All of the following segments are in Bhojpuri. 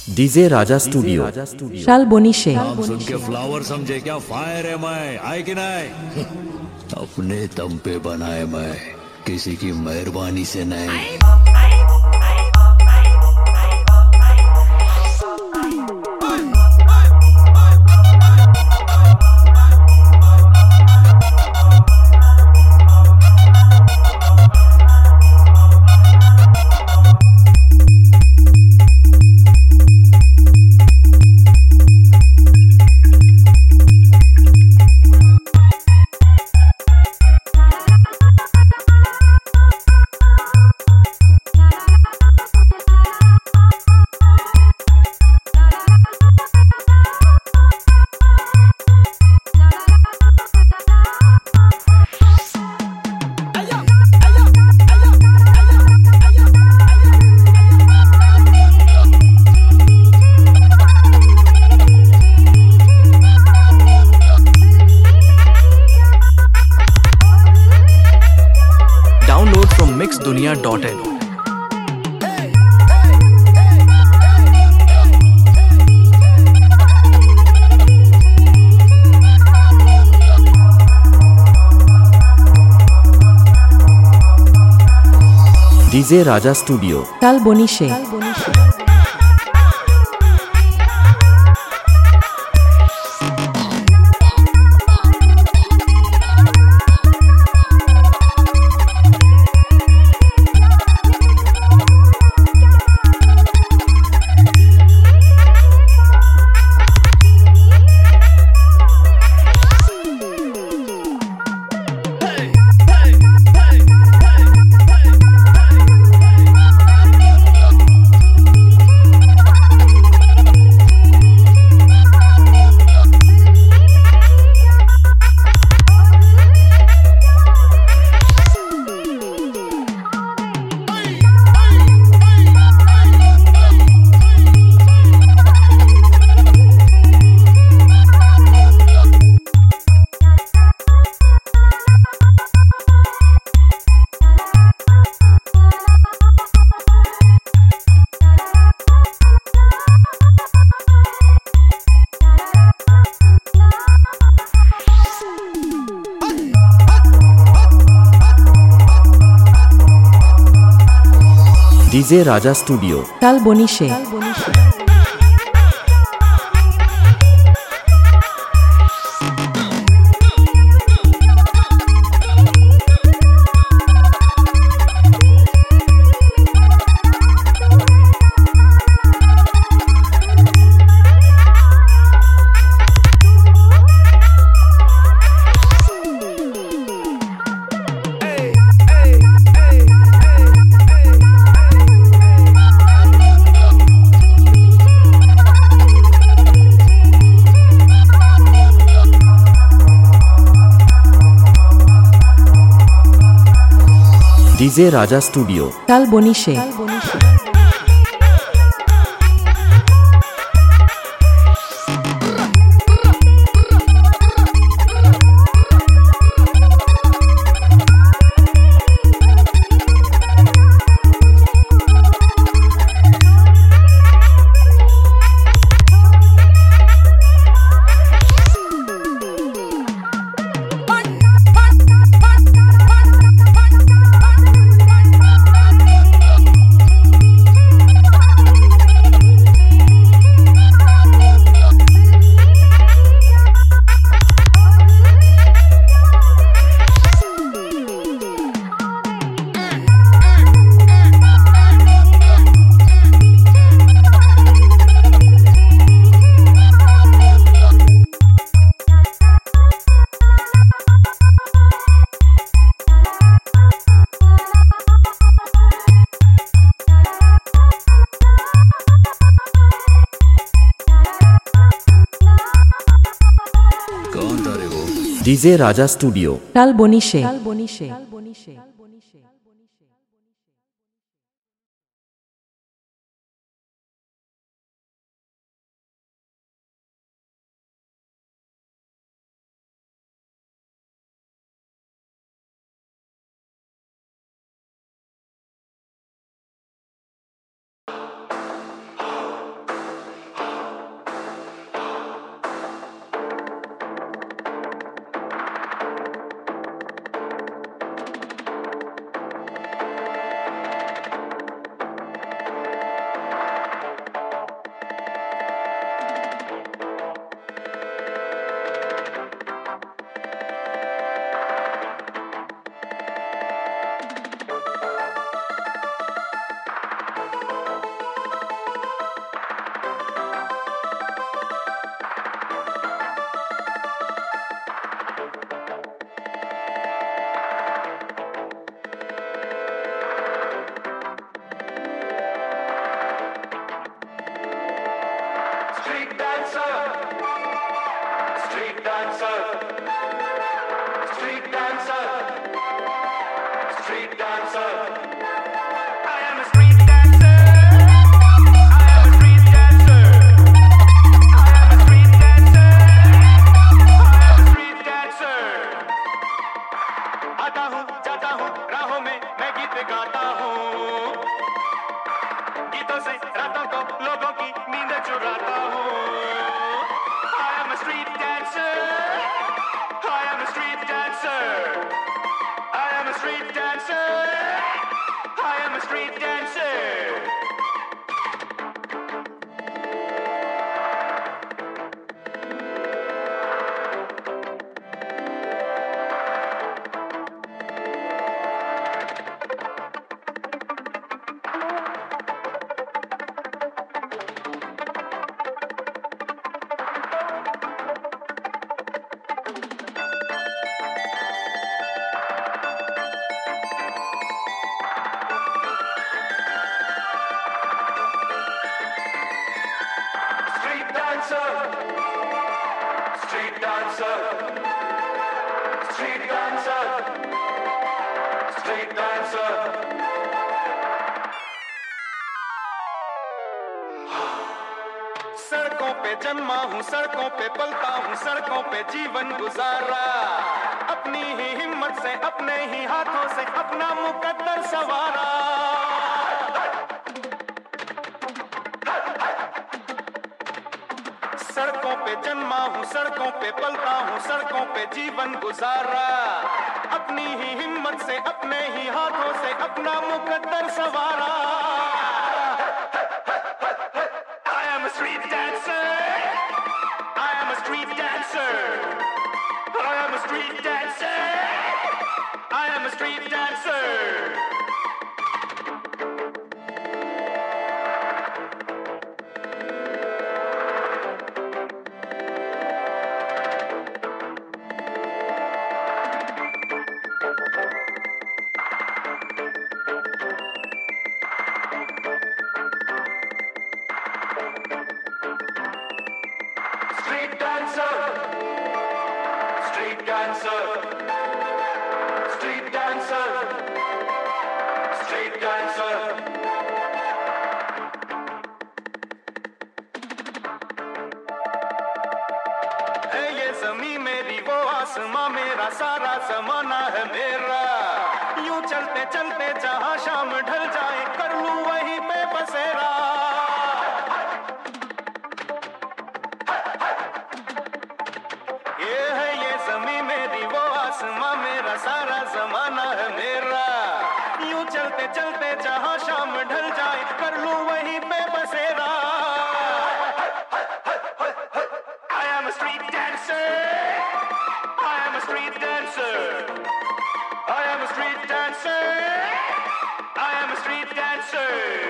DJ Raja studio Shalboni Sheikh. नाम सुन के फ्लावर समझे क्या? फायर है मैं, आए कि नहीं? अपने दम पे बनाए मैं, किसी की मेहरबानी से नहीं। Download from mixdunia.in. DJ Raja studio Shalboni Sheikh. DJ Raja studio Shalboni Sheikh. DJ Raja studio Shalboni Sheikh. DJ Raja studio Shalboni Sheikh. dancer, street dancer, street dancer, street dancer. I am a street dancer. I am a street dancer. I am a street dancer. I am a street dancer. आता हूँ जाता हूँ राहों में मैं गीत गाता हूँ, गीतों से रातों को लोगों की नींद चुराता हूँ. I am a street dancer. I am a street dancer. I am a street dancer. I am a street dancer. Street dancer, street dancer, street dancer, street dancer. सड़कों पे जन्मा हूँ, सड़कों पे पलता हूँ, सड़कों पे जीवन गुजारा, अपनी ही हिम्मत से अपने ही हाथों से अपना मुकद्दर सवारा. सड़कों पे जन्मा हूँ, सड़कों पे पलता हूँ, सड़कों पे जीवन गुजारा, अपनी ही हिम्मत से अपने ही हाथों से अपना मुकद्दर सवारा. I am a street dancer. I am a street dancer. I am a street dancer. I am a street dancer. Street dancer, street dancer, street dancer, street dancer. है ये ज़मीं मेरी वो आसमां मेरा, सारा ज़माना है मेरा. यूं चलते चलते जहां शाम ढल जाए कर लूं वहीं पे बसेरा. ये है ये ज़मीं मेरी वो आसमां मेरा, सारा ज़माना है मेरा. यूं चलते चलते जहां शाम ढल जाए कर लूं वहीं पे बसेरा. I am a street dancer. I am a street dancer. I am a street dancer. I am a street dancer.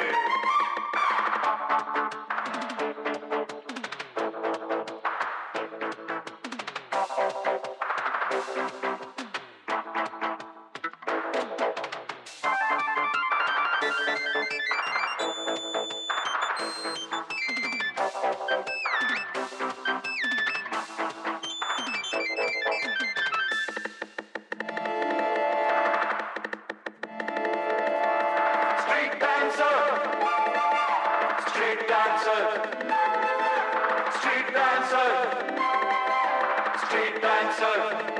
Street dancer, street dancer, street dancer, street dancer.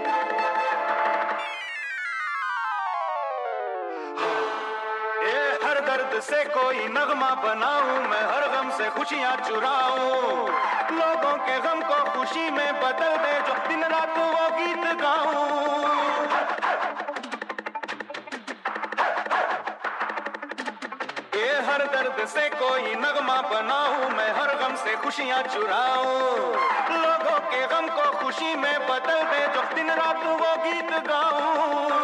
ये हर दर्द से कोई नगमा बनाऊं, मैं हर गम से खुशियां चुराऊं, लोगों के गम को खुशी में बदल दे जो दिन रात वो गीत गाऊं. ये हर दर्द से कोई नगमा बनाऊं, मैं हर गम से खुशियां चुराऊं, लोगों के गम को खुशी में बदल दे जो दिन रात वो गीत गाऊं.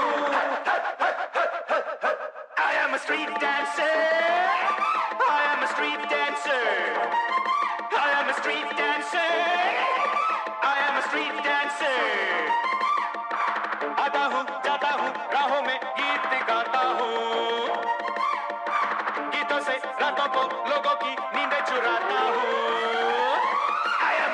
I am a street dancer. I am a street dancer. I am a street dancer. I am a street dancer. आता हूँ जाता हूँ राहों में गीत गाता हूँ, गीतों से रातों को लोगों की नींदें चुराता हूँ. I am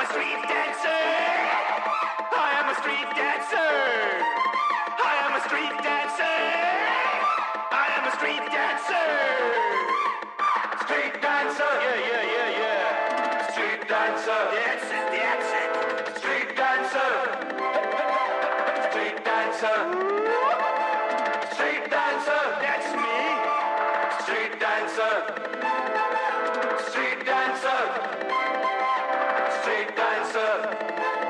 dancer. I am a street dancer. I am a street dancer. I am a street dancer. Street dancer. Yeah, yeah, yeah, yeah. Street dancer. That's it, that's it. Street dancer. Street dancer. Street dancer. That's me. Street dancer. Street dancer. Street dancer.